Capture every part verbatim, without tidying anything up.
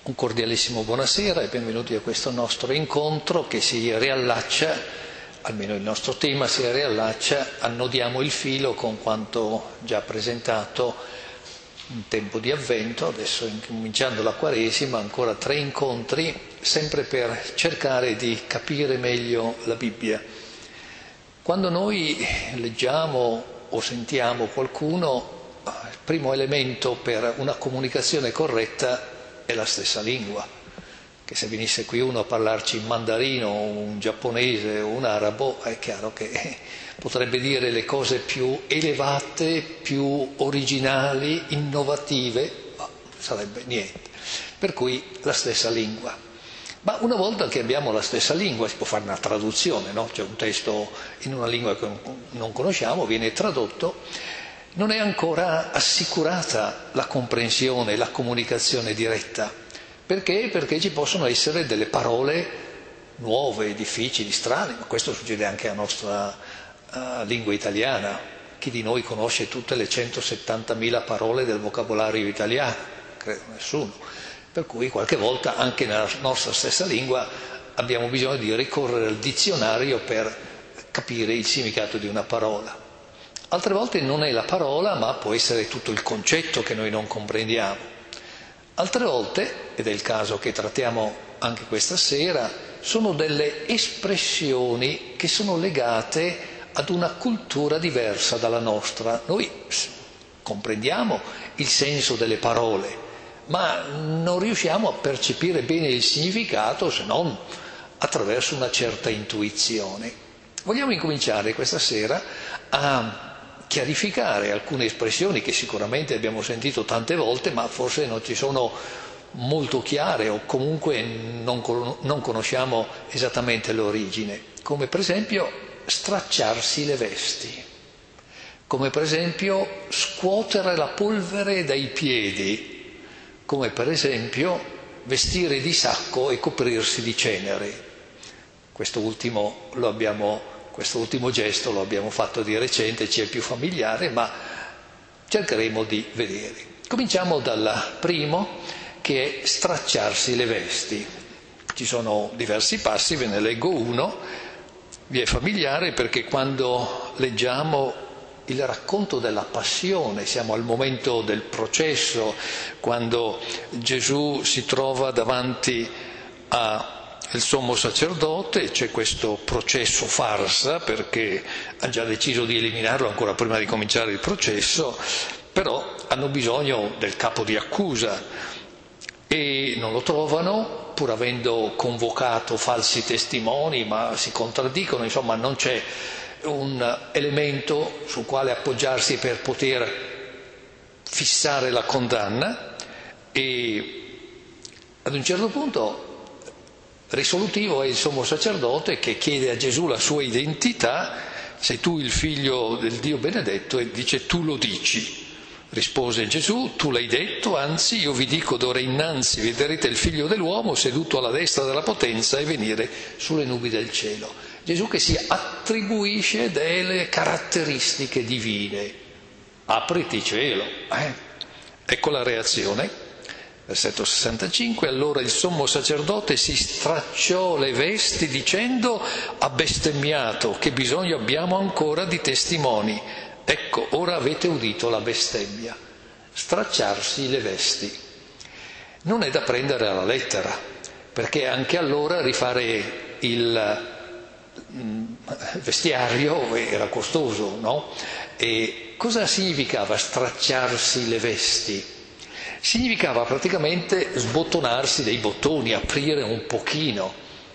Un cordialissimo buonasera e benvenuti a questo nostro incontro che si riallaccia, almeno il nostro tema si riallaccia, annodiamo il filo con quanto già presentato in tempo di avvento, adesso cominciando la Quaresima, ancora tre incontri, sempre per cercare di capire meglio la Bibbia. Quando noi leggiamo o sentiamo qualcuno, il primo elemento per una comunicazione corretta è la stessa lingua, che se venisse qui uno a parlarci in mandarino, un giapponese o un arabo, è chiaro che potrebbe dire le cose più elevate, più originali, innovative, ma sarebbe niente. Per cui la stessa lingua. Ma una volta che abbiamo la stessa lingua si può fare una traduzione, no? C'è un testo in una lingua che non conosciamo, viene tradotto. Non è ancora assicurata la comprensione, la comunicazione diretta. Perché? Perché ci possono essere delle parole nuove, difficili, strane, ma questo succede anche alla nostra uh, lingua italiana. Chi di noi conosce tutte le centosettantamila parole del vocabolario italiano? Credo nessuno. Per cui qualche volta anche nella nostra stessa lingua abbiamo bisogno di ricorrere al dizionario per capire il significato di una parola. Altre volte non è la parola, ma può essere tutto il concetto che noi non comprendiamo. Altre volte, ed è il caso che trattiamo anche questa sera, sono delle espressioni che sono legate ad una cultura diversa dalla nostra. Noi comprendiamo il senso delle parole, ma non riusciamo a percepire bene il significato se non attraverso una certa intuizione. Vogliamo incominciare questa sera a chiarificare alcune espressioni che sicuramente abbiamo sentito tante volte, ma forse non ci sono molto chiare o comunque non, non conosciamo esattamente l'origine, come per esempio stracciarsi le vesti, come per esempio scuotere la polvere dai piedi, come per esempio vestire di sacco e coprirsi di cenere. Questo ultimo lo abbiamo Questo ultimo gesto lo abbiamo fatto di recente, ci è più familiare, ma cercheremo di vedere. Cominciamo dal primo, che è stracciarsi le vesti. Ci sono diversi passi, ve ne leggo uno, vi è familiare perché quando leggiamo il racconto della passione, siamo al momento del processo, quando Gesù si trova davanti a il sommo sacerdote, c'è questo processo farsa perché ha già deciso di eliminarlo ancora prima di cominciare il processo, però hanno bisogno del capo di accusa e non lo trovano, pur avendo convocato falsi testimoni, ma si contraddicono, insomma non c'è un elemento sul quale appoggiarsi per poter fissare la condanna e ad un certo punto risolutivo è il sommo sacerdote che chiede a Gesù la sua identità: sei tu il figlio del Dio benedetto? E dice: tu lo dici. Rispose Gesù: tu l'hai detto, anzi io vi dico d'ora innanzi vedrete il figlio dell'uomo seduto alla destra della potenza e venire sulle nubi del cielo. Gesù che si attribuisce delle caratteristiche divine. Apriti cielo. Eh? Ecco la reazione. Versetto sessantacinque, allora il sommo sacerdote si stracciò le vesti dicendo: ha bestemmiato, che bisogno abbiamo ancora di testimoni? Ecco, ora avete udito la bestemmia. Stracciarsi le vesti. Non è da prendere alla lettera, perché anche allora rifare il vestiario era costoso, no? E cosa significava stracciarsi le vesti? Significava praticamente sbottonarsi dei bottoni, aprire un pochino.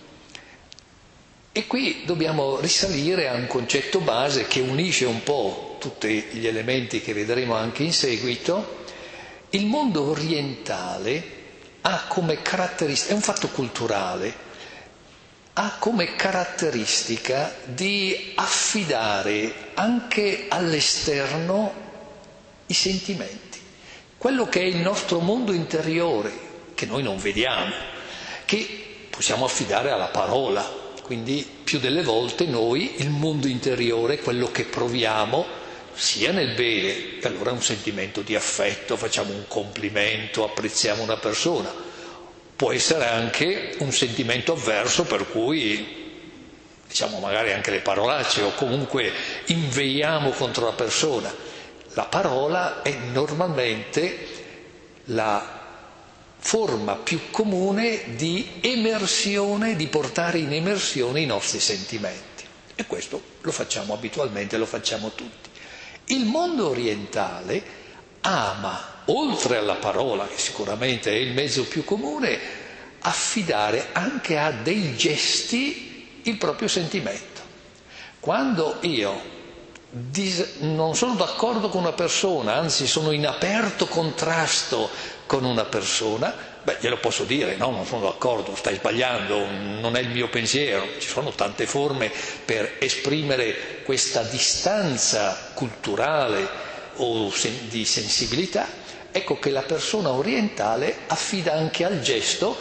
E qui dobbiamo risalire a un concetto base che unisce un po' tutti gli elementi che vedremo anche in seguito. Il mondo orientale ha come caratteristica, è un fatto culturale, ha come caratteristica di affidare anche all'esterno i sentimenti. Quello che è il nostro mondo interiore, che noi non vediamo, che possiamo affidare alla parola. Quindi più delle volte noi, il mondo interiore, quello che proviamo, sia nel bene, e allora è un sentimento di affetto, facciamo un complimento, apprezziamo una persona, può essere anche un sentimento avverso per cui, diciamo magari anche le parolacce o comunque inveiamo contro la persona. La parola è normalmente la forma più comune di emersione, di portare in emersione i nostri sentimenti. E questo lo facciamo abitualmente, lo facciamo tutti. Il mondo orientale ama, oltre alla parola, che sicuramente è il mezzo più comune, affidare anche a dei gesti il proprio sentimento. Quando io dis- non sono d'accordo con una persona, anzi sono in aperto contrasto con una persona, beh, glielo posso dire, no, non sono d'accordo, stai sbagliando, non è il mio pensiero. Ci sono tante forme per esprimere questa distanza culturale o sen- di sensibilità. Ecco che la persona orientale affida anche al gesto,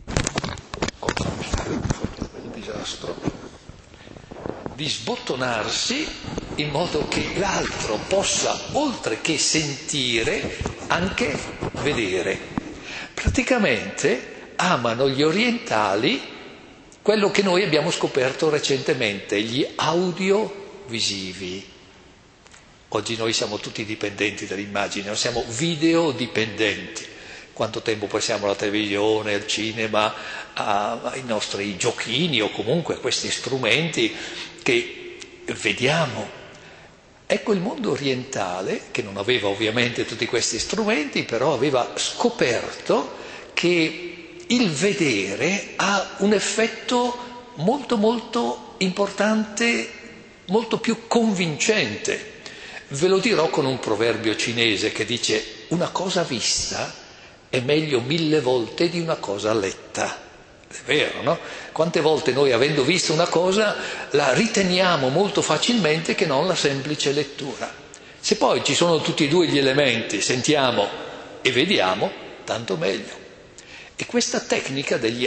un disastro, di sbottonarsi in modo che l'altro possa, oltre che sentire, anche vedere. Praticamente amano gli orientali quello che noi abbiamo scoperto recentemente, gli audiovisivi. Oggi noi siamo tutti dipendenti dall'immagine, non siamo videodipendenti. Quanto tempo passiamo alla televisione, al cinema, ai nostri giochini o comunque a questi strumenti che vediamo. Ecco, il mondo orientale, che non aveva ovviamente tutti questi strumenti, però aveva scoperto che il vedere ha un effetto molto molto importante, molto più convincente. Ve lo dirò con un proverbio cinese che dice: una cosa vista è meglio mille volte di una cosa letta. È vero, no? Quante volte noi, avendo visto una cosa, la riteniamo molto facilmente che non la semplice lettura. Se poi ci sono tutti e due gli elementi, sentiamo e vediamo, tanto meglio. E questa tecnica degli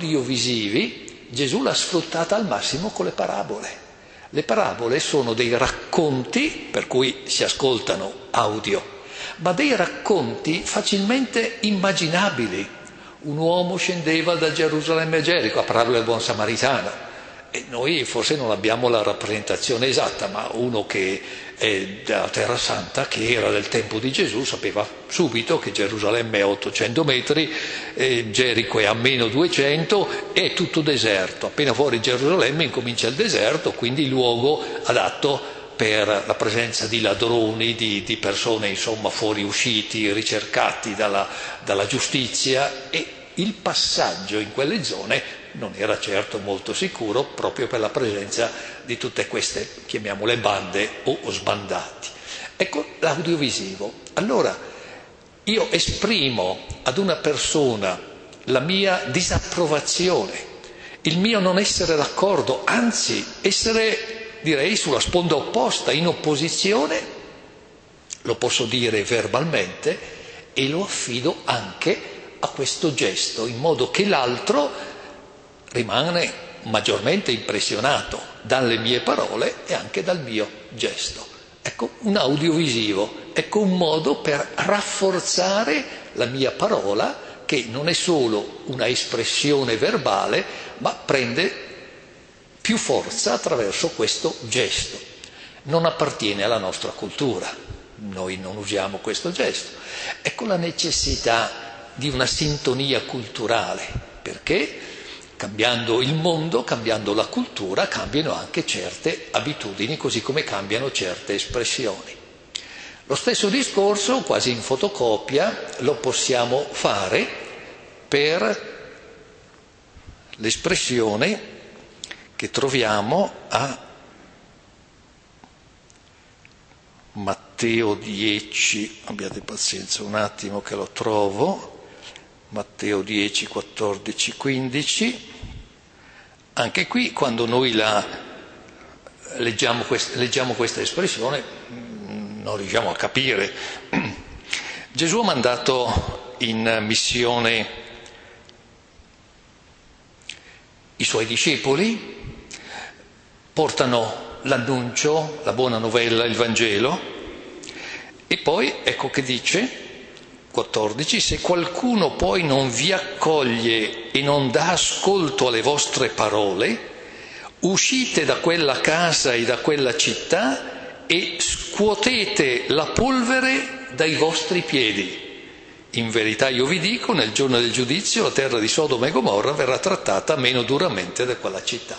audiovisivi Gesù l'ha sfruttata al massimo con le parabole. Le parabole sono dei racconti, per cui si ascoltano audio, ma dei racconti facilmente immaginabili. Un uomo scendeva da Gerusalemme a Gerico, a parlare del buon samaritano, e noi forse non abbiamo la rappresentazione esatta, ma uno che è della Terra Santa, che era del tempo di Gesù, sapeva subito che Gerusalemme è a ottocento metri, eh, Gerico è a meno duecento, è tutto deserto. Appena fuori Gerusalemme incomincia il deserto, quindi il luogo adatto per la presenza di ladroni, di, di persone insomma fuoriusciti, ricercati dalla, dalla giustizia, e il passaggio in quelle zone non era certo molto sicuro proprio per la presenza di tutte queste, chiamiamole bande o sbandati. Ecco l'audiovisivo. Allora io esprimo ad una persona la mia disapprovazione, il mio non essere d'accordo, anzi essere, direi, sulla sponda opposta, in opposizione, lo posso dire verbalmente e lo affido anche a questo gesto, in modo che l'altro rimane maggiormente impressionato dalle mie parole e anche dal mio gesto. Ecco, un audiovisivo, ecco un modo per rafforzare la mia parola, che non è solo una espressione verbale, ma prende più forza attraverso questo gesto. Non appartiene alla nostra cultura, noi non usiamo questo gesto. Ecco la necessità di una sintonia culturale, perché cambiando il mondo, cambiando la cultura, cambiano anche certe abitudini, così come cambiano certe espressioni. Lo stesso discorso, quasi in fotocopia, lo possiamo fare per l'espressione che troviamo a Matteo dieci, abbiate pazienza un attimo che lo trovo, Matteo dieci, quattordici, quindici. Anche qui, quando noi la leggiamo, quest- leggiamo questa espressione, non riusciamo a capire. Gesù ha mandato in missione i suoi discepoli, portano l'annuncio, la buona novella, il Vangelo, e poi ecco che dice, quattordici, se qualcuno poi non vi accoglie e non dà ascolto alle vostre parole, uscite da quella casa e da quella città e scuotete la polvere dai vostri piedi. In verità io vi dico, nel giorno del giudizio la terra di Sodoma e Gomorra verrà trattata meno duramente da quella città.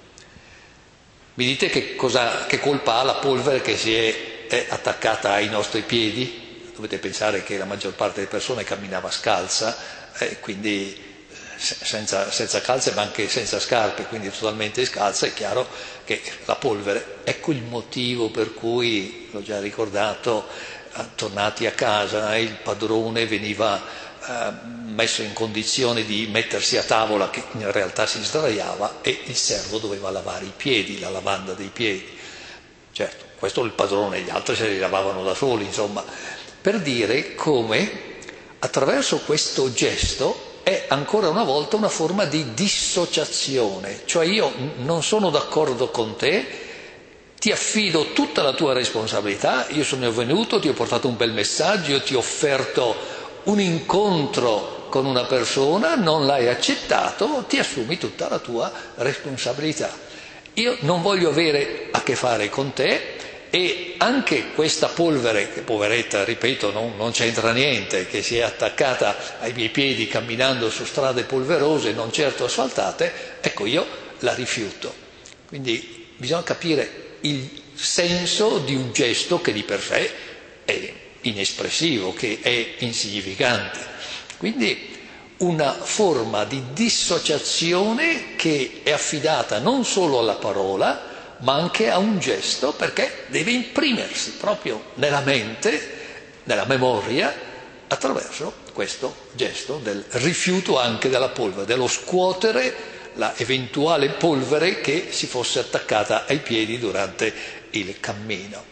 Mi dite che, cosa, che colpa ha la polvere che si è, è attaccata ai nostri piedi? Dovete pensare che la maggior parte delle persone camminava scalza, eh, quindi senza, senza calze ma anche senza scarpe, quindi totalmente scalza. È chiaro che la polvere, ecco il motivo per cui, l'ho già ricordato, tornati a casa il padrone veniva eh, messo in condizione di mettersi a tavola, che in realtà si sdraiava, e il servo doveva lavare i piedi, la lavanda dei piedi. Certo, questo il padrone, gli altri se li lavavano da soli, insomma, per dire come attraverso questo gesto è ancora una volta una forma di dissociazione, cioè io non sono d'accordo con te, ti affido tutta la tua responsabilità, io sono venuto, ti ho portato un bel messaggio, io ti ho offerto un incontro con una persona, non l'hai accettato, ti assumi tutta la tua responsabilità. Io non voglio avere a che fare con te, e anche questa polvere, che poveretta, ripeto, non, non c'entra niente, che si è attaccata ai miei piedi camminando su strade polverose, non certo asfaltate, ecco, io la rifiuto. Quindi bisogna capire il senso di un gesto che di per sé è inespressivo, che è insignificante. Quindi una forma di dissociazione che è affidata non solo alla parola, ma anche a un gesto, perché deve imprimersi proprio nella mente, nella memoria, attraverso questo gesto del rifiuto anche della polvere, dello scuotere la eventuale polvere che si fosse attaccata ai piedi durante il cammino.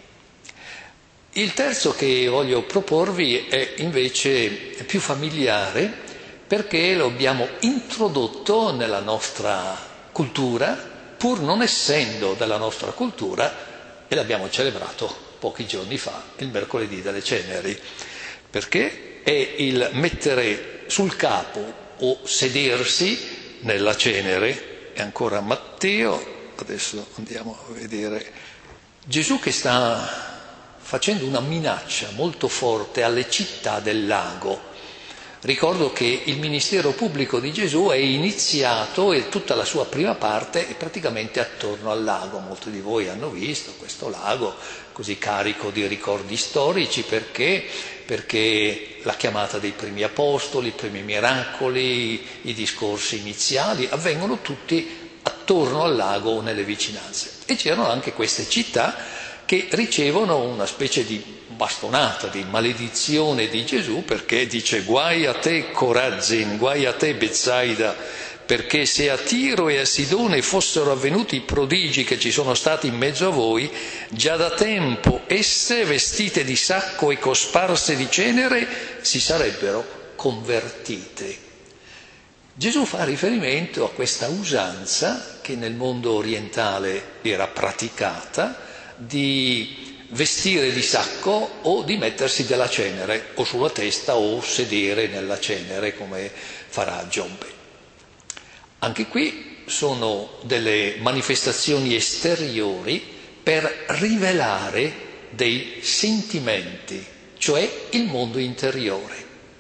Il terzo che voglio proporvi è invece più familiare, perché lo abbiamo introdotto nella nostra cultura, pur non essendo della nostra cultura, e l'abbiamo celebrato pochi giorni fa, il mercoledì delle ceneri, perché è il mettere sul capo o sedersi nella cenere. E ancora Matteo, adesso andiamo a vedere Gesù che sta facendo una minaccia molto forte alle città del lago. Ricordo che il ministero pubblico di Gesù è iniziato, e tutta la sua prima parte è praticamente attorno al lago. Molti di voi hanno visto questo lago così carico di ricordi storici, perché perché la chiamata dei primi apostoli, i primi miracoli, i discorsi iniziali avvengono tutti attorno al lago o nelle vicinanze. E c'erano anche queste città che ricevono una specie di bastonata, di maledizione di Gesù, perché dice: guai a te Corazin, guai a te Betsaida, perché se a Tiro e a Sidone fossero avvenuti i prodigi che ci sono stati in mezzo a voi, già da tempo esse, vestite di sacco e cosparse di cenere, si sarebbero convertite. Gesù fa riferimento a questa usanza che nel mondo orientale era praticata, di vestire di sacco o di mettersi della cenere o sulla testa o sedere nella cenere, come farà Giobbe. Anche qui sono delle manifestazioni esteriori per rivelare dei sentimenti, cioè il mondo interiore,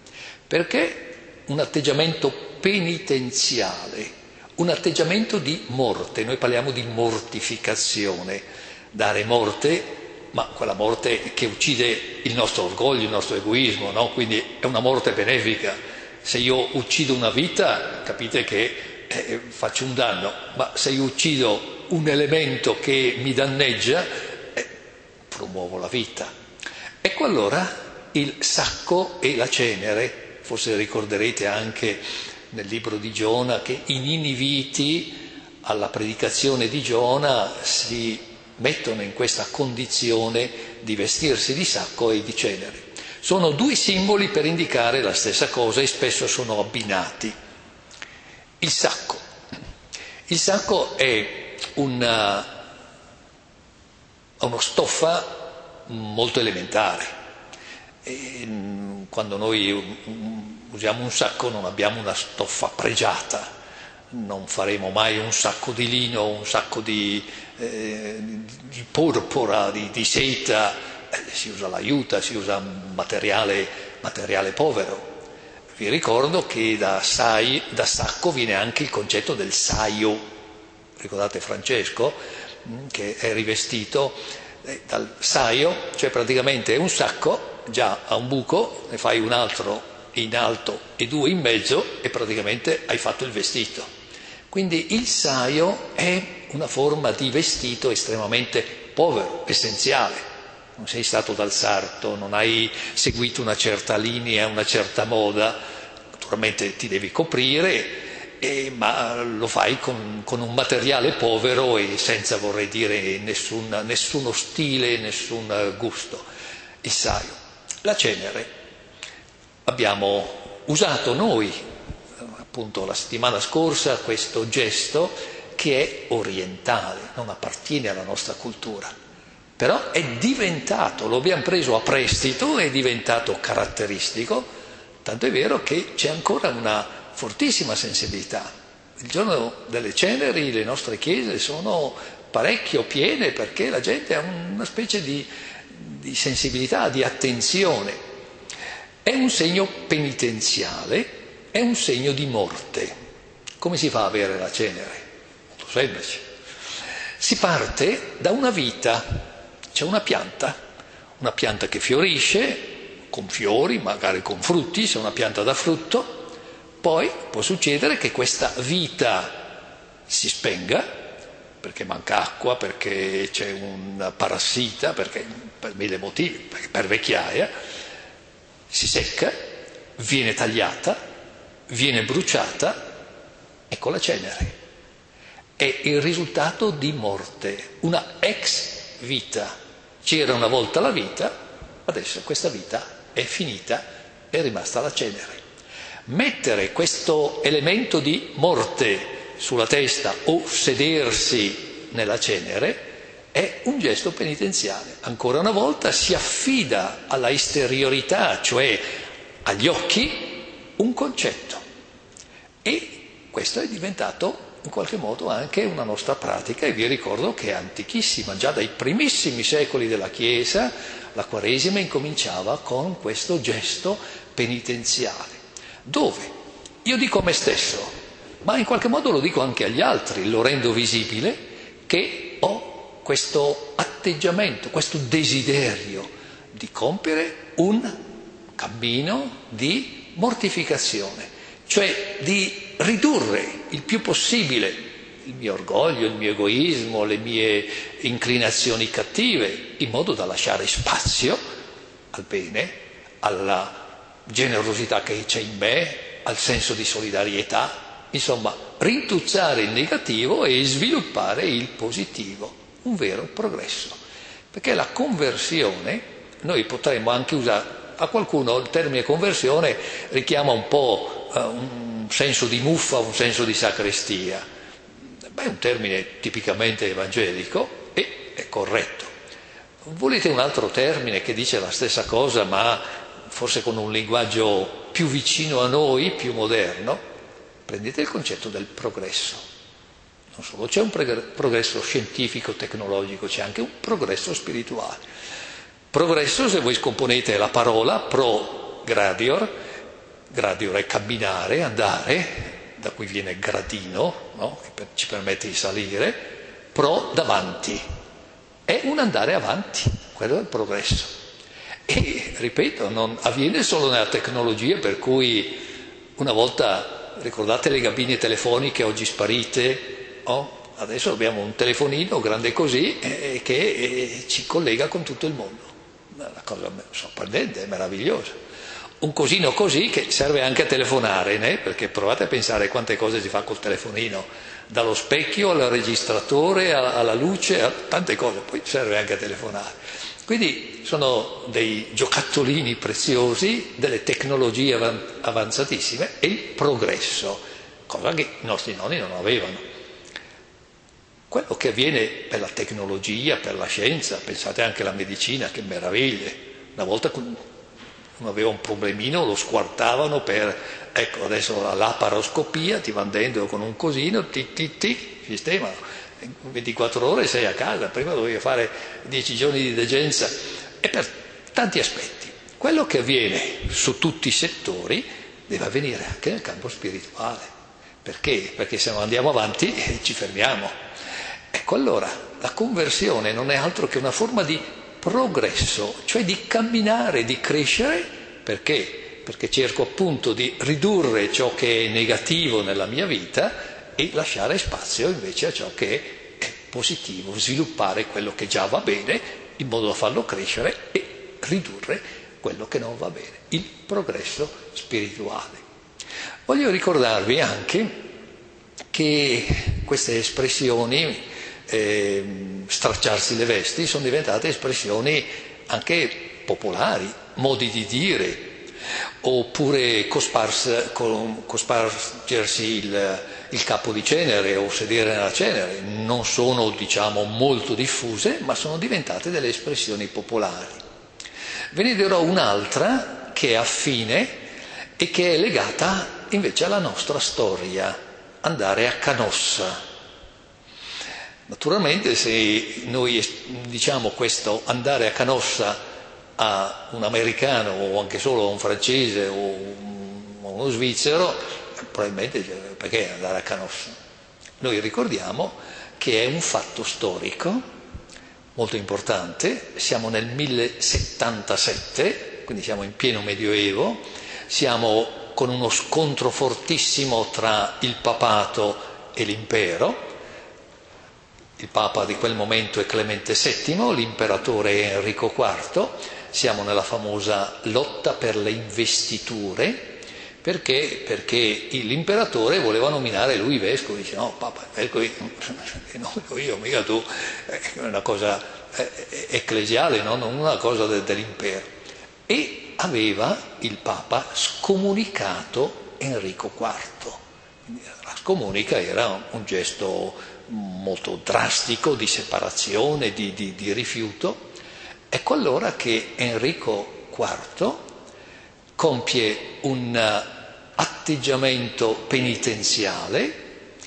perché un atteggiamento penitenziale, un atteggiamento di morte, noi parliamo di mortificazione, dare morte, ma quella morte che uccide il nostro orgoglio, il nostro egoismo, no? Quindi è una morte benefica. Se io uccido una vita, capite che eh, faccio un danno, ma se io uccido un elemento che mi danneggia, eh, promuovo la vita. Ecco allora il sacco e la cenere. Forse ricorderete anche nel libro di Giona che i niniviti alla predicazione di Giona si mettono in questa condizione di vestirsi di sacco e di cenere. Sono due simboli per indicare la stessa cosa e spesso sono abbinati. Il sacco. Il sacco è una, uno stoffa molto elementare. E quando noi usiamo un sacco non abbiamo una stoffa pregiata, non faremo mai un sacco di lino, un sacco di, eh, di porpora, di, di seta, eh, si usa l'aiuta, si usa materiale, materiale povero. Vi ricordo che da, sai, da sacco viene anche il concetto del saio, ricordate Francesco, che è rivestito eh, dal saio, cioè praticamente è un sacco, già ha un buco, ne fai un altro in alto e due in mezzo e praticamente hai fatto il vestito. Quindi il saio è una forma di vestito estremamente povero, essenziale. Non sei stato dal sarto, non hai seguito una certa linea, una certa moda, naturalmente ti devi coprire, eh, ma lo fai con, con un materiale povero e senza, vorrei dire, nessun, nessuno stile, nessun gusto. Il saio. La cenere. Abbiamo usato noi, appunto la settimana scorsa, questo gesto che è orientale, non appartiene alla nostra cultura. Però è diventato, lo abbiamo preso a prestito, è diventato caratteristico, tanto è vero che c'è ancora una fortissima sensibilità. Il giorno delle ceneri le nostre chiese sono parecchio piene perché la gente ha una specie di, di sensibilità, di attenzione. È un segno penitenziale, è un segno di morte. Come si fa a avere la cenere? Molto semplice. Si parte da una vita. C'è una pianta, una pianta che fiorisce con fiori, magari con frutti, se è una pianta da frutto, poi può succedere che questa vita si spenga, perché manca acqua, perché c'è un parassita, perché per mille motivi, perché per vecchiaia, si secca, viene tagliata, viene bruciata, ecco la cenere. È il risultato di morte, una ex vita. C'era una volta la vita, adesso questa vita è finita, è rimasta la cenere. Mettere questo elemento di morte sulla testa o sedersi nella cenere è un gesto penitenziale. Ancora una volta si affida alla esteriorità, cioè agli occhi, un concetto. E questo è diventato in qualche modo anche una nostra pratica, e vi ricordo che è antichissima, già dai primissimi secoli della Chiesa la Quaresima incominciava con questo gesto penitenziale, dove io dico a me stesso, ma in qualche modo lo dico anche agli altri, lo rendo visibile, che ho questo atteggiamento, questo desiderio di compiere un cammino di mortificazione, cioè di ridurre il più possibile il mio orgoglio, il mio egoismo, le mie inclinazioni cattive, in modo da lasciare spazio al bene, alla generosità che c'è in me, al senso di solidarietà, insomma, rintuzzare il negativo e sviluppare il positivo, un vero progresso. Perché la conversione, noi potremmo anche usare, a qualcuno il termine conversione richiama un po' uh, un senso di muffa, un senso di sacrestia. Beh, è un termine tipicamente evangelico e è corretto. Volete un altro termine che dice la stessa cosa, ma forse con un linguaggio più vicino a noi, più moderno? Prendete il concetto del progresso. Non solo c'è un progresso scientifico, tecnologico, c'è anche un progresso spirituale. Progresso, se voi scomponete la parola, pro gradior, gradior è camminare, andare, da cui viene gradino, no? Che ci permette di salire, pro davanti, è un andare avanti, quello è il progresso. E, ripeto, non avviene solo nella tecnologia, per cui una volta, ricordate le cabine telefoniche oggi sparite, oh, adesso abbiamo un telefonino grande così eh, che eh, ci collega con tutto il mondo. Una cosa sorprendente, meravigliosa. Un cosino così che serve anche a telefonare, né? Perché provate a pensare quante cose si fa col telefonino, dallo specchio al registratore, alla luce, a tante cose, poi serve anche a telefonare. Quindi sono dei giocattolini preziosi, delle tecnologie avanzatissime e il progresso, cosa che i nostri nonni non avevano. Quello che avviene per la tecnologia, per la scienza, pensate anche alla medicina, che meraviglie. Una volta uno aveva un problemino, lo squartavano per, ecco, adesso la laparoscopia, ti vanno dentro con un cosino, ti, ti, ti, sistema, in ventiquattro ore sei a casa, prima dovevi fare dieci giorni di degenza, e per tanti aspetti. Quello che avviene su tutti i settori deve avvenire anche nel campo spirituale. Perché? Perché se non andiamo avanti eh, ci fermiamo. Ecco, allora la conversione non è altro che una forma di progresso, cioè di camminare, di crescere. Perché? Perché cerco appunto di ridurre ciò che è negativo nella mia vita e lasciare spazio invece a ciò che è positivo, sviluppare quello che già va bene in modo da farlo crescere e ridurre quello che non va bene, il progresso spirituale. Voglio ricordarvi anche che queste espressioni, eh, stracciarsi le vesti, sono diventate espressioni anche popolari, modi di dire, oppure cospars, cospargersi il, il capo di cenere o sedere nella cenere. Non sono, diciamo, molto diffuse, ma sono diventate delle espressioni popolari. Ve ne dirò un'altra che è affine e che è legata invece alla nostra storia, andare a Canossa. Naturalmente se noi diciamo questo andare a Canossa a un americano o anche solo a un francese o a uno svizzero, probabilmente perché andare a Canossa? Noi ricordiamo che è un fatto storico molto importante, siamo nel millesettantasette, quindi siamo in pieno Medioevo, siamo con uno scontro fortissimo tra il papato e l'impero. Il papa di quel momento è Clemente settimo, l'imperatore è Enrico quarto, siamo nella famosa lotta per le investiture. Perché? Perché l'imperatore voleva nominare lui vescovo, dice no, papa, vescovi nomino io, mica tu, è una cosa ecclesiale, no? Non una cosa de, dell'impero. E aveva il papa scomunicato Enrico quarto. Quindi la scomunica era un gesto molto drastico di separazione, di, di, di rifiuto. Ecco allora che Enrico quarto compie un atteggiamento penitenziale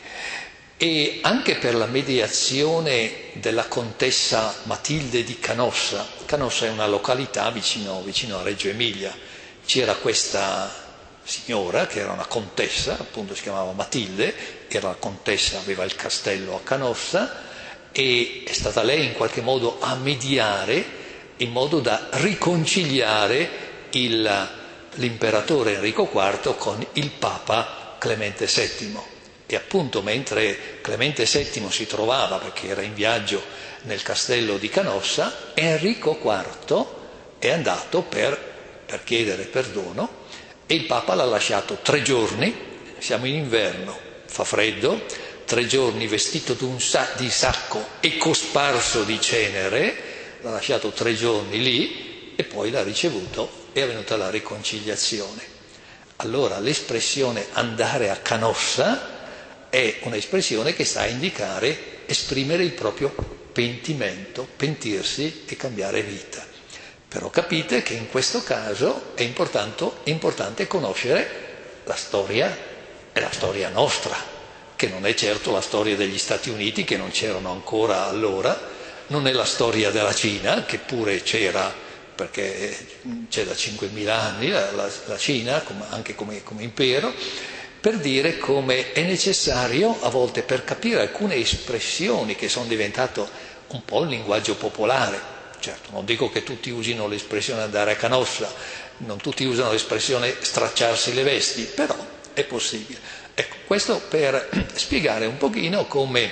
e anche per la mediazione della contessa Matilde di Canossa. Canossa è una località vicino, vicino a Reggio Emilia. C'era questa signora che era una contessa, appunto si chiamava Matilde, era la contessa, aveva il castello a Canossa e è stata lei in qualche modo a mediare in modo da riconciliare il l'imperatore Enrico quarto con il papa Clemente settimo. E appunto mentre Clemente settimo si trovava, perché era in viaggio nel castello di Canossa, Enrico quarto è andato per, per chiedere perdono e il papa l'ha lasciato tre giorni, siamo in inverno, fa freddo, tre giorni vestito di, un sa- di sacco e cosparso di cenere, l'ha lasciato tre giorni lì e poi l'ha ricevuto. È avvenuta la riconciliazione. Allora l'espressione andare a Canossa è un'espressione che sta a indicare esprimere il proprio pentimento, pentirsi e cambiare vita. Però capite che in questo caso è importante, è importante conoscere la storia, è la storia nostra, che non è certo la storia degli Stati Uniti, che non c'erano ancora allora, non è la storia della Cina, che pure c'era perché c'è da cinquemila anni la, la, la Cina, come, anche come, come impero, per dire come è necessario a volte per capire alcune espressioni che sono diventate un po' il linguaggio popolare. Certo, non dico che tutti usino l'espressione andare a Canossa, non tutti usano l'espressione stracciarsi le vesti, però è possibile. Ecco, questo per spiegare un pochino come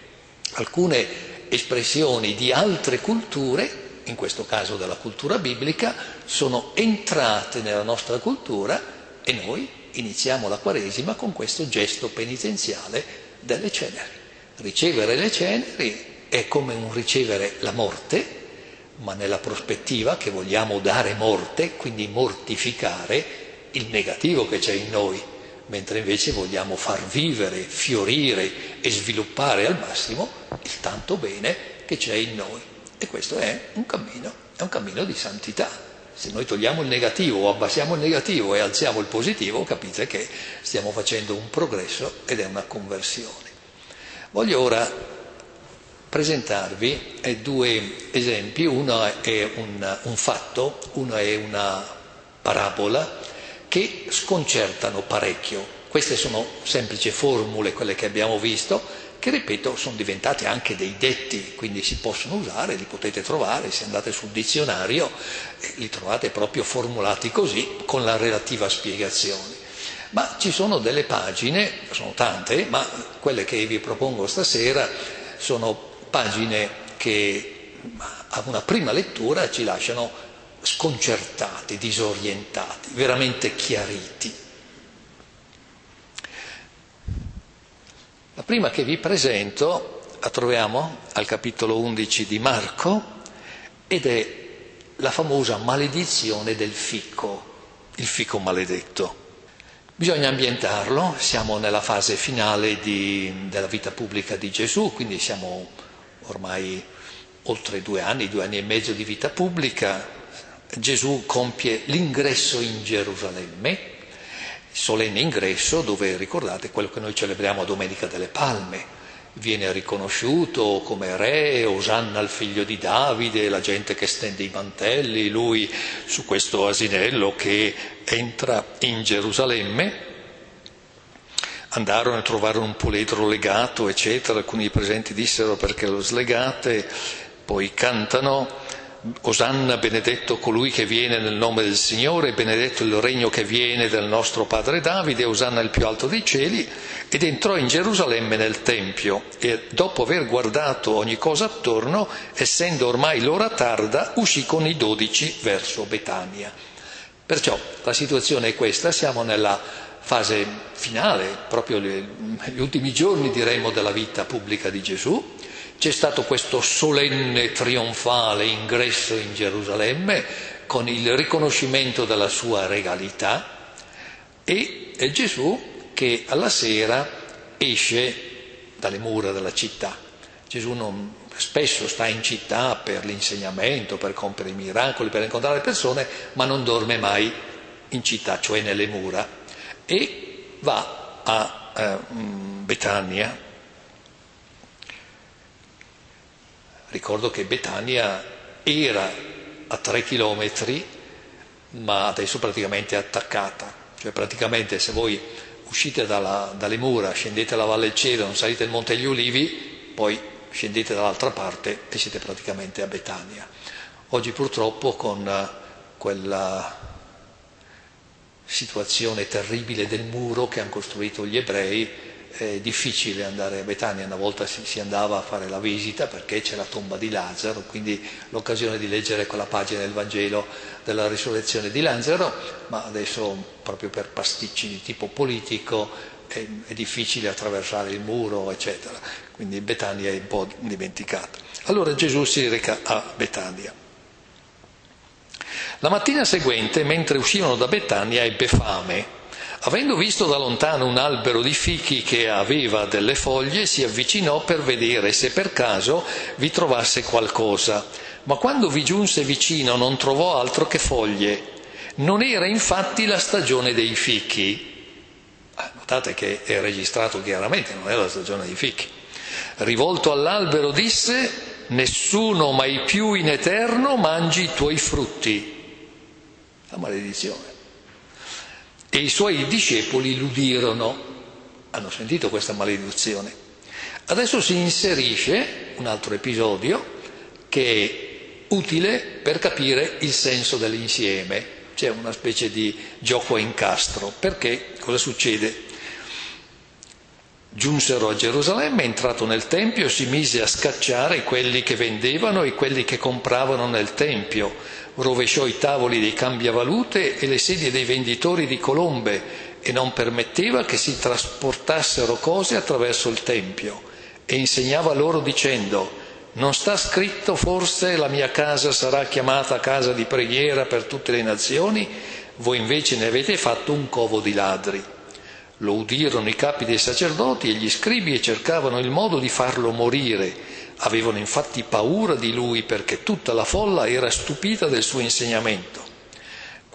alcune espressioni di altre culture, in questo caso della cultura biblica, sono entrate nella nostra cultura e noi iniziamo la Quaresima con questo gesto penitenziale delle ceneri. Ricevere le ceneri è come un ricevere la morte, ma nella prospettiva che vogliamo dare morte, quindi mortificare il negativo che c'è in noi, mentre invece vogliamo far vivere, fiorire e sviluppare al massimo il tanto bene che c'è in noi. E questo è un cammino, è un cammino di santità. Se noi togliamo il negativo o abbassiamo il negativo e alziamo il positivo, capite che stiamo facendo un progresso ed è una conversione. Voglio ora presentarvi due esempi, uno è un, un fatto, uno è una parabola che sconcertano parecchio. Queste sono semplici formule, quelle che abbiamo visto, che ripeto sono diventate anche dei detti, quindi si possono usare, li potete trovare, se andate sul dizionario eh, li trovate proprio formulati così, con la relativa spiegazione. Ma ci sono delle pagine, sono tante, ma quelle che vi propongo stasera sono pagine che a una prima lettura ci lasciano sconcertati, disorientati, veramente chiariti. La prima che vi presento la troviamo al capitolo undici di Marco ed è la famosa maledizione del fico, il fico maledetto. Bisogna ambientarlo, siamo nella fase finale di, della vita pubblica di Gesù, quindi siamo ormai oltre due anni, due anni e mezzo di vita pubblica. Gesù compie l'ingresso in Gerusalemme, solenne ingresso dove, ricordate, quello che noi celebriamo a Domenica delle Palme, viene riconosciuto come re, Osanna al figlio di Davide, la gente che stende i mantelli, lui su questo asinello che entra in Gerusalemme. Andarono e trovarono un puledro legato, eccetera, alcuni presenti dissero perché lo slegate, poi cantano Osanna, benedetto colui che viene nel nome del Signore, benedetto il regno che viene del nostro padre Davide, Osanna il più alto dei cieli, ed entrò in Gerusalemme nel Tempio e dopo aver guardato ogni cosa attorno, essendo ormai l'ora tarda, uscì con i dodici verso Betania. Perciò la situazione è questa, siamo nella fase finale, proprio gli ultimi giorni diremmo della vita pubblica di Gesù. C'è stato questo solenne trionfale ingresso in Gerusalemme con il riconoscimento della sua regalità e è Gesù che alla sera esce dalle mura della città. Gesù non, spesso sta in città per l'insegnamento, per compiere i miracoli, per incontrare le persone, ma non dorme mai in città, cioè nelle mura, e va a eh, Betania. Ricordo che Betania era a tre chilometri, ma adesso praticamente è attaccata. Cioè praticamente se voi uscite dalla, dalle mura, scendete la Valle del Cedro, salite il Monte degli Ulivi, poi scendete dall'altra parte e siete praticamente a Betania. Oggi purtroppo con quella situazione terribile del muro che hanno costruito gli ebrei, è difficile andare a Betania. Una volta si, si andava a fare la visita perché c'è la tomba di Lazzaro, quindi l'occasione di leggere quella pagina del Vangelo della risurrezione di Lazzaro, ma adesso proprio per pasticci di tipo politico è, è difficile attraversare il muro, eccetera. Quindi Betania è un po' dimenticata. Allora Gesù si reca a Betania. La mattina seguente, mentre uscivano da Betania, ebbe fame. Avendo visto da lontano un albero di fichi che aveva delle foglie, si avvicinò per vedere se per caso vi trovasse qualcosa. Ma quando vi giunse vicino non trovò altro che foglie. Non era infatti la stagione dei fichi. Ah, notate che è registrato chiaramente, non era la stagione dei fichi. Rivolto all'albero disse: nessuno mai più in eterno mangi i tuoi frutti. La maledizione. E i suoi discepoli l'udirono, hanno sentito questa maledizione. Adesso si inserisce un altro episodio che è utile per capire il senso dell'insieme. C'è una specie di gioco a incastro. Perché? Cosa succede? Giunsero a Gerusalemme, entrato nel Tempio, si mise a scacciare quelli che vendevano e quelli che compravano nel Tempio. Rovesciò i tavoli dei cambiavalute e le sedie dei venditori di colombe e non permetteva che si trasportassero cose attraverso il Tempio. E insegnava loro dicendo: non sta scritto forse la mia casa sarà chiamata casa di preghiera per tutte le nazioni? Voi invece ne avete fatto un covo di ladri. Lo udirono i capi dei sacerdoti e gli scribi e cercavano il modo di farlo morire. Avevano infatti paura di lui perché tutta la folla era stupita del suo insegnamento.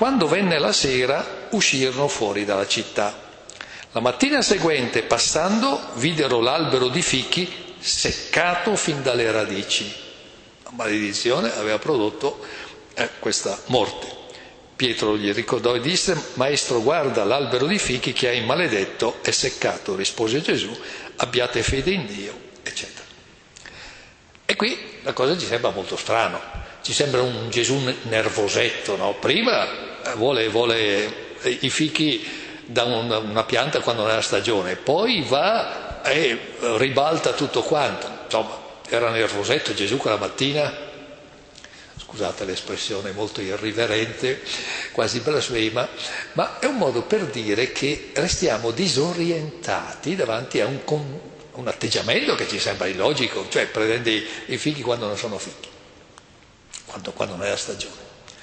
Quando venne la sera, uscirono fuori dalla città. La mattina seguente, passando, videro l'albero di fichi seccato fin dalle radici. La maledizione aveva prodotto eh, questa morte. Pietro gli ricordò e disse: Maestro, guarda, l'albero di fichi che hai maledetto è seccato. Rispose Gesù: abbiate fede in Dio, eccetera. E qui la cosa ci sembra molto strano, ci sembra un Gesù nervosetto, no? Prima vuole, vuole i fichi da una, una pianta quando non è la stagione, poi va e ribalta tutto quanto. Insomma, era nervosetto Gesù quella mattina, scusate l'espressione molto irriverente, quasi blasfema, ma è un modo per dire che restiamo disorientati davanti a un, un atteggiamento che ci sembra illogico, cioè prendi i fichi quando non sono fichi, quando, quando non è la stagione.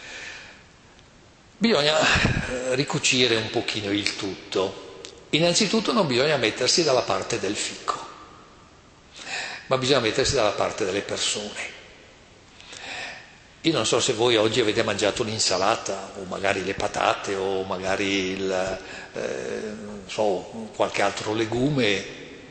Bisogna ricucire un pochino il tutto. Innanzitutto non bisogna mettersi dalla parte del fico, ma bisogna mettersi dalla parte delle persone. Io non so se voi oggi avete mangiato l'insalata, o magari le patate, o magari il, eh, non so, qualche altro legume.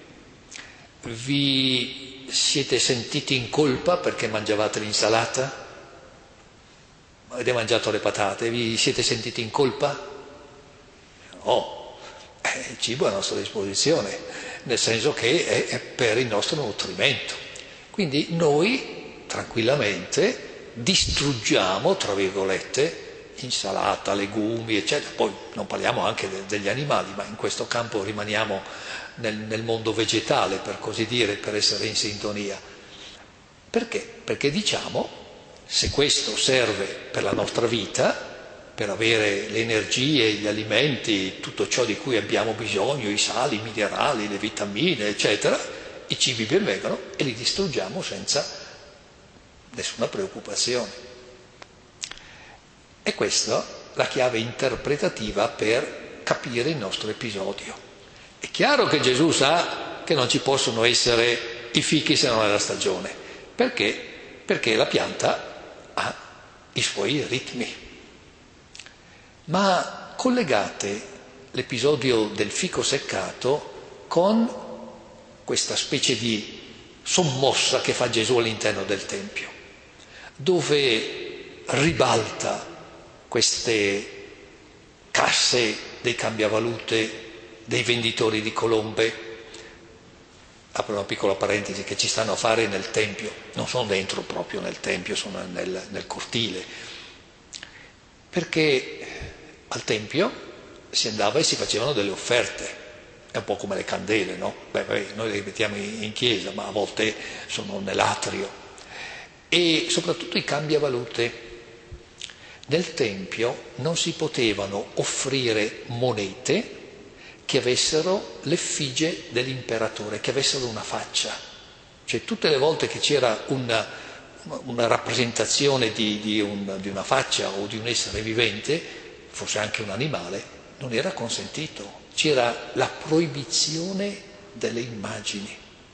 Vi siete sentiti in colpa perché mangiavate l'insalata? Avete mangiato le patate, vi siete sentiti in colpa? No, il cibo è a nostra disposizione, nel senso che è per il nostro nutrimento. Quindi noi tranquillamente distruggiamo, tra virgolette, insalata, legumi, eccetera. Poi non parliamo anche de- degli animali, ma in questo campo rimaniamo nel, nel mondo vegetale, per così dire, per essere in sintonia. Perché? Perché diciamo, se questo serve per la nostra vita, per avere le energie, gli alimenti, tutto ciò di cui abbiamo bisogno, i sali, i minerali, le vitamine, eccetera, i cibi benvengano e li distruggiamo senza nessuna preoccupazione. E questa è la chiave interpretativa per capire il nostro episodio. È chiaro che Gesù sa che non ci possono essere i fichi se non è la stagione. Perché? Perché la pianta ha i suoi ritmi. Ma collegate l'episodio del fico seccato con questa specie di sommossa che fa Gesù all'interno del Tempio, dove ribalta queste casse dei cambiavalute, dei venditori di colombe. Apro una piccola parentesi, che ci stanno a fare nel Tempio, non sono dentro proprio nel Tempio, sono nel, nel cortile, perché al Tempio si andava e si facevano delle offerte, è un po' come le candele, no? Beh, beh, noi le mettiamo in chiesa, ma a volte sono nell'atrio, e soprattutto i cambiavalute. Nel Tempio non si potevano offrire monete che avessero l'effigie dell'imperatore, che avessero una faccia. Cioè tutte le volte che c'era una, una rappresentazione di, di, un, di una faccia o di un essere vivente, fosse anche un animale, non era consentito. C'era la proibizione delle immagini.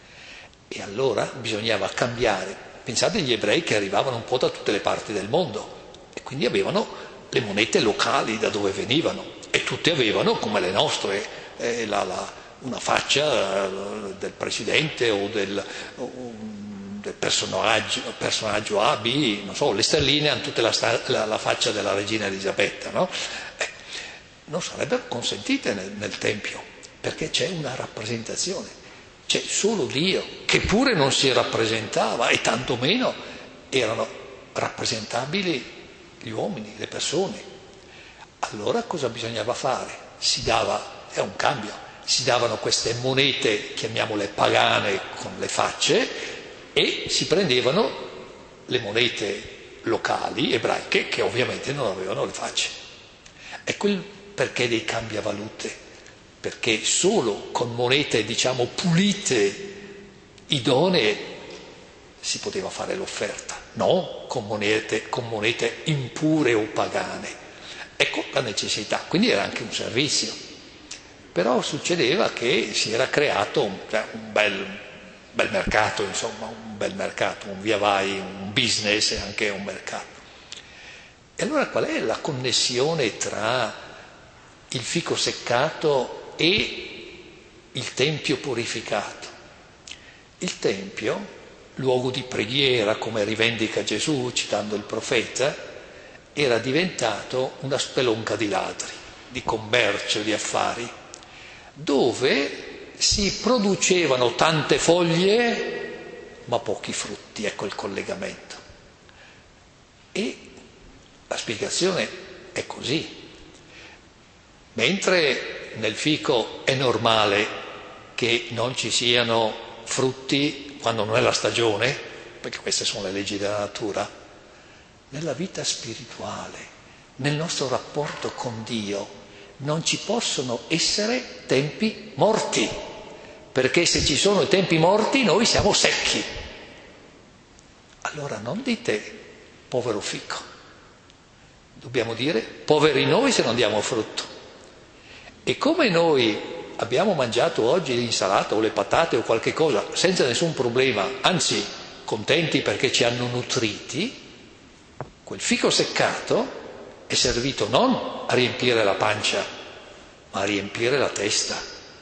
E allora bisognava cambiare. Pensate agli ebrei che arrivavano un po' da tutte le parti del mondo e quindi avevano le monete locali da dove venivano, e tutte avevano, come le nostre, Eh, la, la, una faccia eh, del presidente o del, o del personaggio, personaggio A, B, non so, le sterline hanno tutta la, la, la faccia della regina Elisabetta, no? Eh, non sarebbero consentite nel, nel Tempio, perché c'è una rappresentazione, c'è solo Dio, che pure non si rappresentava, e tantomeno erano rappresentabili gli uomini, le persone. Allora cosa bisognava fare? Si dava È un cambio, si davano queste monete, chiamiamole pagane, con le facce, e si prendevano le monete locali, ebraiche, che ovviamente non avevano le facce. Ecco il perché dei cambiavalute, perché solo con monete, diciamo, pulite, idonee, si poteva fare l'offerta, non con monete, con monete impure o pagane. Ecco la necessità, quindi era anche un servizio. Però succedeva che si era creato un, cioè, un bel, bel mercato, insomma, un bel mercato, un via vai, un business e anche un mercato. E allora qual è la connessione tra il fico seccato e il tempio purificato? Il tempio, luogo di preghiera, come rivendica Gesù citando il profeta, era diventato una spelonca di ladri, di commercio, di affari, dove si producevano tante foglie ma pochi frutti. Ecco il collegamento. E la spiegazione è così. Mentre nel fico è normale che non ci siano frutti quando non è la stagione, perché queste sono le leggi della natura, nella vita spirituale, nel nostro rapporto con Dio, non ci possono essere tempi morti, perché se ci sono i tempi morti noi siamo secchi. Allora non dite povero fico, dobbiamo dire poveri noi se non diamo frutto. E come noi abbiamo mangiato oggi l'insalata o le patate o qualche cosa senza nessun problema, anzi contenti perché ci hanno nutriti, quel fico seccato è servito non a riempire la pancia, ma a riempire la testa.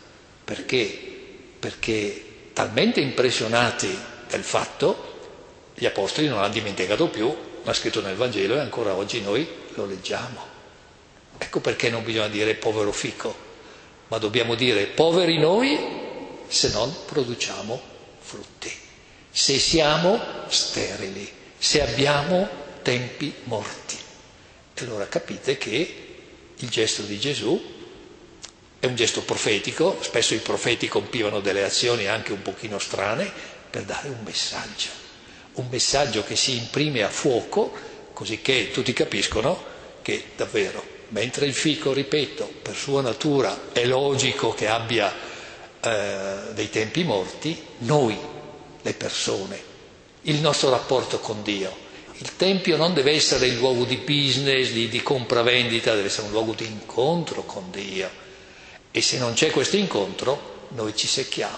Perché? Perché talmente impressionati del fatto, gli apostoli non hanno dimenticato più, ma scritto nel Vangelo e ancora oggi noi lo leggiamo. Ecco perché non bisogna dire povero fico, ma dobbiamo dire poveri noi se non produciamo frutti, se siamo sterili, se abbiamo tempi morti. E allora capite che il gesto di Gesù è un gesto profetico, spesso i profeti compivano delle azioni anche un pochino strane per dare un messaggio, un messaggio che si imprime a fuoco, così che tutti capiscono che davvero, mentre il fico, ripeto, per sua natura è logico che abbia eh, dei tempi morti, noi, le persone, il nostro rapporto con Dio, il Tempio non deve essere il luogo di business, di, di compravendita, deve essere un luogo di incontro con Dio. E se non c'è questo incontro, noi ci secchiamo.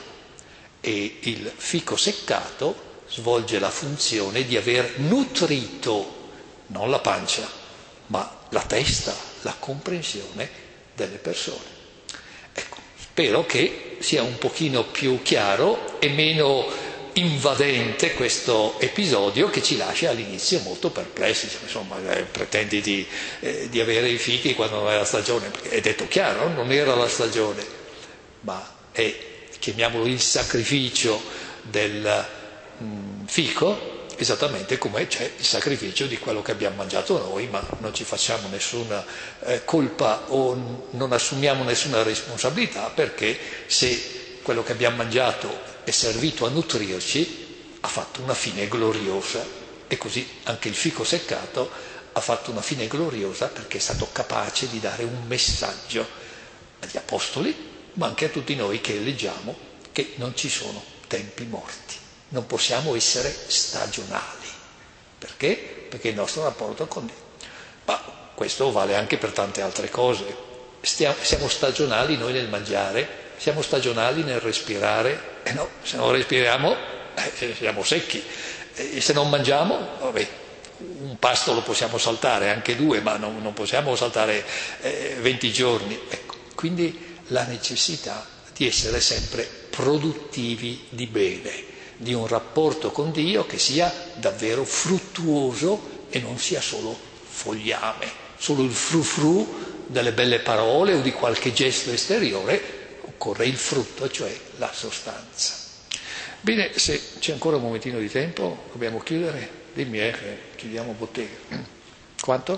E il fico seccato svolge la funzione di aver nutrito, non la pancia, ma la testa, la comprensione delle persone. Ecco, spero che sia un pochino più chiaro e meno invadente questo episodio che ci lascia all'inizio molto perplessi. Insomma, eh, pretendi di, eh, di avere i fichi quando non è la stagione, perché è detto chiaro, non era la stagione, ma è, chiamiamolo il sacrificio del mh, fico, esattamente come c'è il sacrificio di quello che abbiamo mangiato noi, ma non ci facciamo nessuna eh, colpa o n- non assumiamo nessuna responsabilità, perché se quello che abbiamo mangiato è servito a nutrirci, ha fatto una fine gloriosa. E così anche il fico seccato ha fatto una fine gloriosa perché è stato capace di dare un messaggio agli apostoli, ma anche a tutti noi che leggiamo, che non ci sono tempi morti. Non possiamo essere stagionali. Perché? Perché il nostro rapporto con Dio. Ma questo vale anche per tante altre cose. Stiamo, siamo stagionali noi nel mangiare, siamo stagionali nel respirare. E eh no, se non respiriamo eh, siamo secchi. E se non mangiamo, vabbè, un pasto lo possiamo saltare, anche due, ma non, non possiamo saltare eh, venti giorni. Ecco, quindi la necessità di essere sempre produttivi di bene, di un rapporto con Dio che sia davvero fruttuoso e non sia solo fogliame, solo il frufru delle belle parole o di qualche gesto esteriore. Occorre il frutto, cioè la sostanza. Bene, se c'è ancora un momentino di tempo, dobbiamo chiudere. Dimmi, eh, che chiudiamo bottega. Quanto?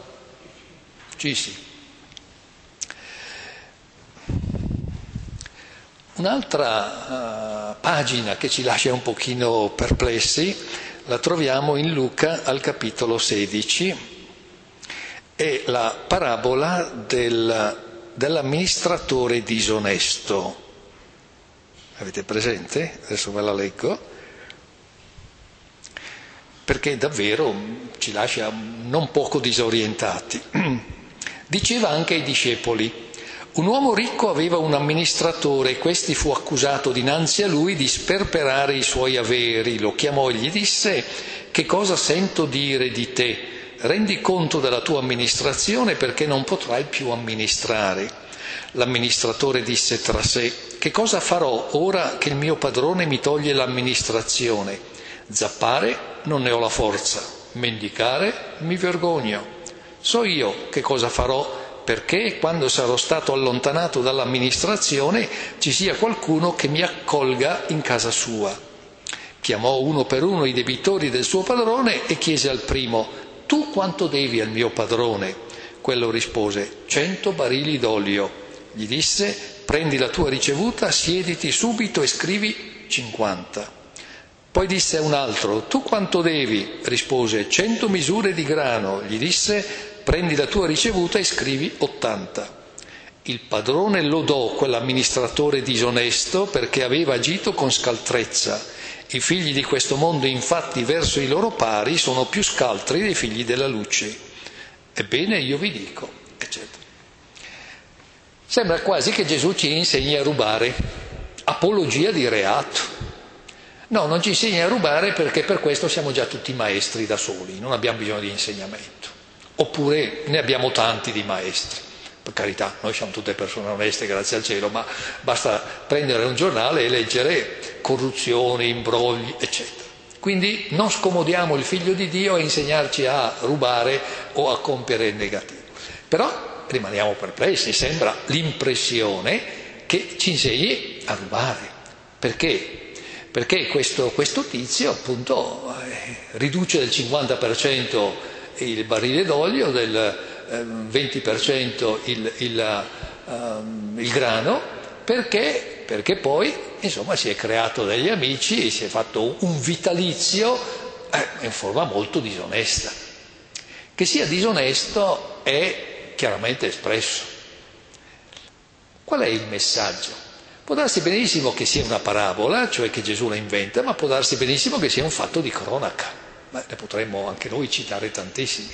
Sì, sì. Un'altra uh, pagina che ci lascia un pochino perplessi la troviamo in Luca al capitolo sedici, è la parabola del, dell'amministratore disonesto. Avete presente? Adesso ve la leggo, perché davvero ci lascia non poco disorientati. Diceva anche ai discepoli: un uomo ricco aveva un amministratore e questi fu accusato dinanzi a lui di sperperare i suoi averi. Lo chiamò e gli disse: che cosa sento dire di te? rendi conto della tua amministrazione perché non potrai più amministrare. L'amministratore disse tra sé: che cosa farò ora che il mio padrone mi toglie l'amministrazione? Zappare non ne ho la forza, mendicare mi vergogno. So io che cosa farò perché quando sarò stato allontanato dall'amministrazione ci sia qualcuno che mi accolga in casa sua. Chiamò uno per uno i debitori del suo padrone e chiese al primo: tu quanto devi al mio padrone? Quello rispose: cento barili d'olio. Gli disse: prendi la tua ricevuta, siediti subito e scrivi cinquanta. Poi disse a un altro: tu quanto devi? Rispose: cento misure di grano. Gli disse: prendi la tua ricevuta e scrivi ottanta. Il padrone lodò quell'amministratore disonesto perché aveva agito con scaltrezza. I figli di questo mondo, infatti, verso i loro pari sono più scaltri dei figli della luce. Ebbene, io vi dico, eccetera. Sembra quasi che Gesù ci insegni a rubare, apologia di reato. No, non ci insegna a rubare perché per questo siamo già tutti maestri da soli, non abbiamo bisogno di insegnamento. Oppure ne abbiamo tanti di maestri. Per carità, noi siamo tutte persone oneste, grazie al cielo, ma basta prendere un giornale e leggere corruzioni, imbrogli, eccetera. Quindi non scomodiamo il Figlio di Dio a insegnarci a rubare o a compiere il negativo. Però rimaniamo perplessi, sembra l'impressione che ci insegni a rubare. Perché? Perché questo, questo tizio appunto eh, riduce del cinquanta per cento il barile d'olio, del eh, venti per cento il, il, um, il grano, perché, perché poi insomma si è creato degli amici, si è fatto un vitalizio eh, in forma molto disonesta. Che sia disonesto è chiaramente espresso. Qual è il messaggio? Può darsi benissimo che sia una parabola, cioè che Gesù la inventa, ma può darsi benissimo che sia un fatto di cronaca. Ma ne potremmo anche noi citare tantissimi.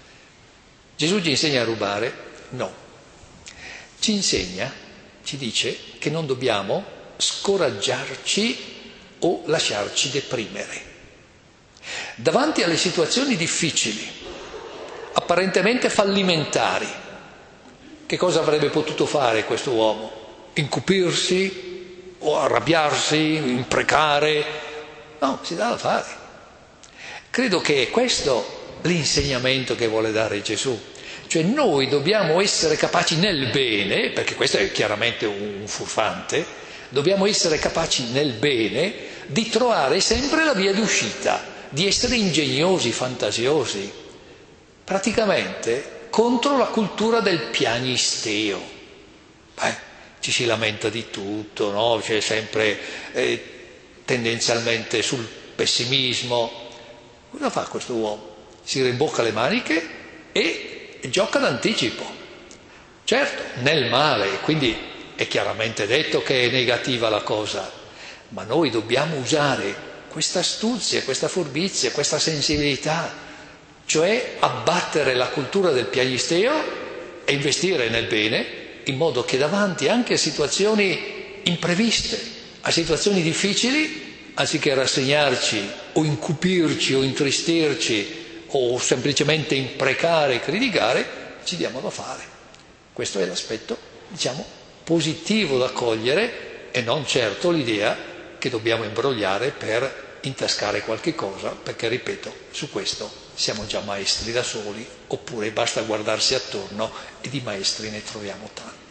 Gesù ci insegna a rubare? No. Ci insegna, ci dice che non dobbiamo scoraggiarci o lasciarci deprimere. Davanti alle situazioni difficili, apparentemente fallimentari, che cosa avrebbe potuto fare questo uomo? Incupirsi o arrabbiarsi, imprecare? No, si dà da fare. Credo che è questo l'insegnamento che vuole dare Gesù. Cioè noi dobbiamo essere capaci nel bene, perché questo è chiaramente un furfante, dobbiamo essere capaci nel bene di trovare sempre la via d'uscita, di essere ingegnosi, fantasiosi, praticamente contro la cultura del piagnisteo. Beh, ci si lamenta di tutto, no? C'è sempre eh, tendenzialmente sul pessimismo. Cosa fa questo uomo? Si rimbocca le maniche e gioca d'anticipo. Certo, nel male, quindi è chiaramente detto che è negativa la cosa, ma noi dobbiamo usare questa astuzia, questa furbizia, questa sensibilità, cioè abbattere la cultura del piagnisteo e investire nel bene, in modo che davanti anche a situazioni impreviste, a situazioni difficili, anziché rassegnarci o incupirci o intristirci o semplicemente imprecare e criticare, ci diamo da fare. Questo è l'aspetto, diciamo, positivo da cogliere e non certo l'idea che dobbiamo imbrogliare per intascare qualche cosa, perché, ripeto, su questo siamo già maestri da soli, oppure basta guardarsi attorno e di maestri ne troviamo tanti.